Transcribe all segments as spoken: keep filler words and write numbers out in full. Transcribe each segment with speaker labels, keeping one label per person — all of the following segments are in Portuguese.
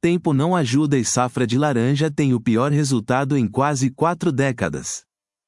Speaker 1: Tempo não ajuda e safra de laranja tem o pior resultado em quase quatro décadas.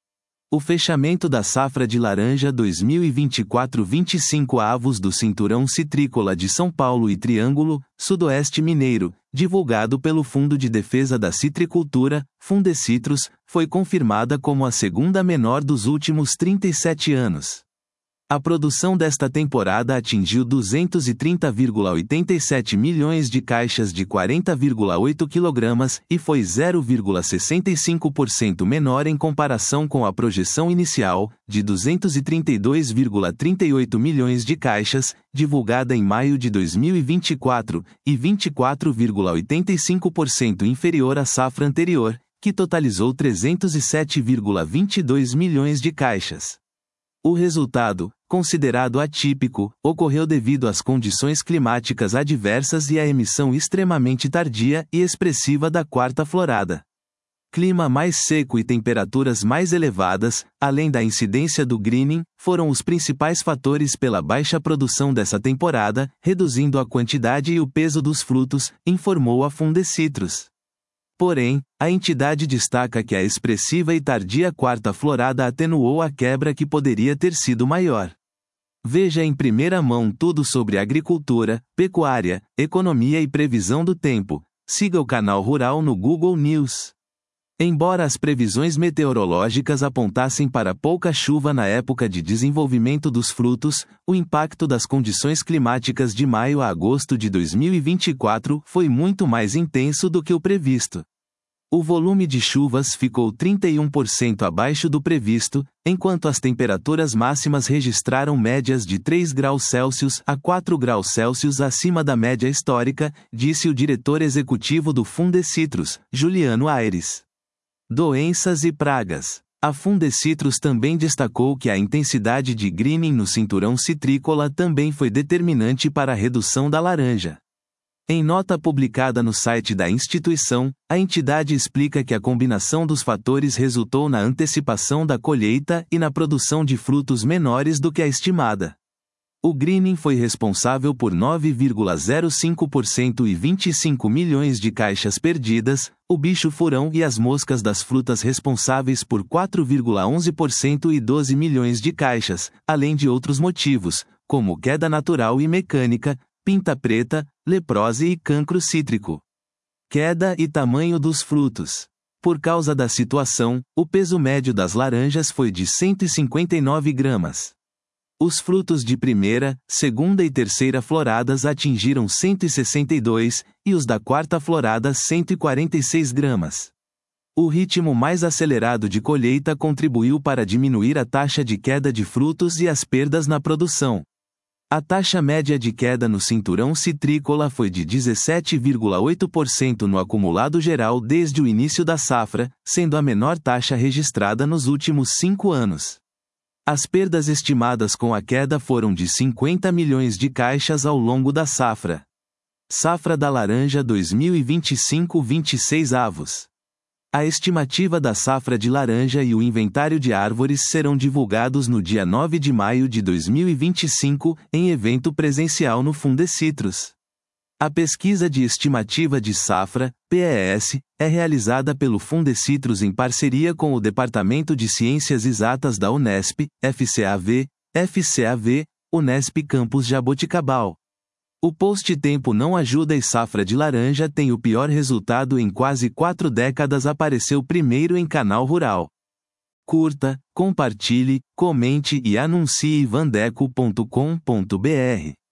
Speaker 1: O fechamento da safra de laranja dois mil e vinte e quatro vinte e cinco avos do Cinturão Citrícola de São Paulo e Triângulo, Sudoeste Mineiro, divulgado pelo Fundo de Defesa da Citricultura, Fundecitrus, foi confirmada como a segunda menor dos últimos trinta e sete anos. A produção desta temporada atingiu duzentos e trinta vírgula oitenta e sete milhões de caixas de quarenta vírgula oito quilogramas e foi zero vírgula sessenta e cinco por cento menor em comparação com a projeção inicial, de duzentos e trinta e dois vírgula trinta e oito milhões de caixas, divulgada em maio de dois mil e vinte e quatro, e vinte e quatro vírgula oitenta e cinco por cento inferior à safra anterior, que totalizou trezentos e sete vírgula vinte e dois milhões de caixas. O resultado, considerado atípico, ocorreu devido às condições climáticas adversas e à emissão extremamente tardia e expressiva da quarta florada. Clima mais seco e temperaturas mais elevadas, além da incidência do greening, foram os principais fatores pela baixa produção dessa temporada, reduzindo a quantidade e o peso dos frutos, informou a Fundecitrus. Porém, a entidade destaca que a expressiva e tardia quarta florada atenuou a quebra que poderia ter sido maior. Veja em primeira mão tudo sobre agricultura, pecuária, economia e previsão do tempo. Siga o canal Rural no Google News. Embora as previsões meteorológicas apontassem para pouca chuva na época de desenvolvimento dos frutos, o impacto das condições climáticas de maio a agosto de dois mil e vinte e quatro foi muito mais intenso do que o previsto. O volume de chuvas ficou trinta e um por cento abaixo do previsto, enquanto as temperaturas máximas registraram médias de três graus Celsius a quatro graus Celsius acima da média histórica, disse o diretor executivo do Fundecitrus, Juliano Aires. Doenças e pragas. A Fundecitrus também destacou que a intensidade de greening no cinturão citrícola também foi determinante para a redução da laranja. Em nota publicada no site da instituição, a entidade explica que a combinação dos fatores resultou na antecipação da colheita e na produção de frutos menores do que a estimada. O greening foi responsável por nove vírgula zero cinco por cento e vinte e cinco milhões de caixas perdidas, o bicho-furão e as moscas das frutas responsáveis por quatro vírgula onze por cento e doze milhões de caixas, além de outros motivos, como queda natural e mecânica, pinta preta, leprose e cancro cítrico. Queda e tamanho dos frutos. Por causa da situação, o peso médio das laranjas foi de cento e cinquenta e nove gramas. Os frutos de primeira, segunda e terceira floradas atingiram cento e sessenta e dois, e os da quarta florada cento e quarenta e seis gramas. O ritmo mais acelerado de colheita contribuiu para diminuir a taxa de queda de frutos e as perdas na produção. A taxa média de queda no cinturão citrícola foi de dezessete vírgula oito por cento no acumulado geral desde o início da safra, sendo a menor taxa registrada nos últimos cinco anos. As perdas estimadas com a queda foram de cinquenta milhões de caixas ao longo da safra. Safra da laranja dois mil e vinte e cinco vinte e seis avos. A estimativa da safra de laranja e o inventário de árvores serão divulgados no dia nove de maio de dois mil e vinte e cinco, em evento presencial no Fundecitrus. A pesquisa de estimativa de safra, P E S, é realizada pelo Fundecitrus em parceria com o Departamento de Ciências Exatas da Unesp, F C A V, F C A V, Unesp Campus Jaboticabal. O post Tempo não ajuda e safra de laranja tem o pior resultado em quase quatro décadas apareceu primeiro em canal Rural. Curta, compartilhe, comente e anuncie vandeco ponto com ponto br.